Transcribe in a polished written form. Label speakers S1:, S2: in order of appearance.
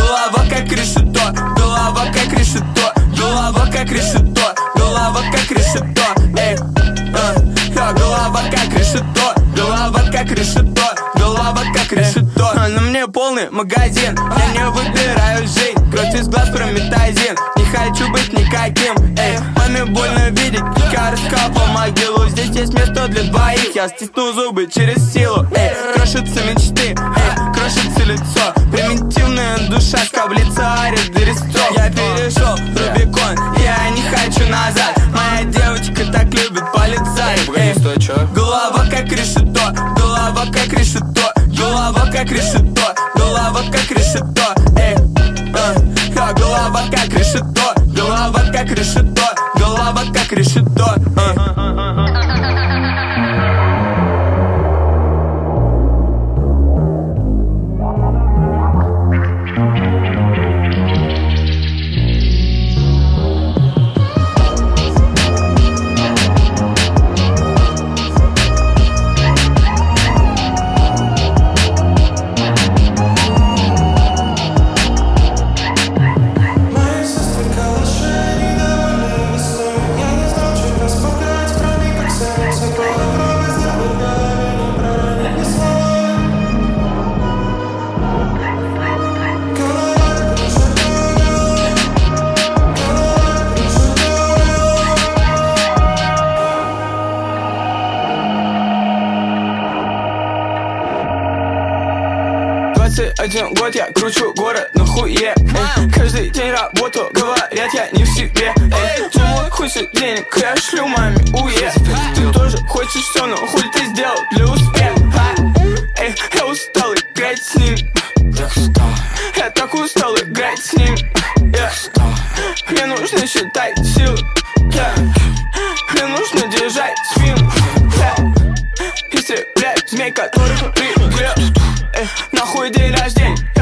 S1: Голова как решето, голова как решето, голова как решето, голова как решето. Голова как решето, голова как решето, голова как решето. На мне полный магазин, я не выбираю жизнь. Кровь из глаз прометазин, не хочу быть никаким. Маме больно видеть, как я раскапал могилу. Здесь есть место для двоих, я стисну зубы через силу. Крошатся мечты, крошится лицо. Примитивная душа скоблится, арит до рестов. Я перешел Рубикон, я не хочу назад. Моя девочка так любит полицай. Голова как решето, голова как решето, голова как решето, голова как решето. Голова как решето, голова как решето, голова как решето. Один год я кручу город на хуе. Каждый день работу, говорят, я не в себе. За мой хуй денег я шлю маме уе. Ты тоже хочешь все, но хуй ты сделал для успеха. Я устал играть с ним. Я так устал играть с ним. Мне нужно считать силы. Мне нужно держать спин. Истреблять змей, которых прибьет. Нахуй день рождения,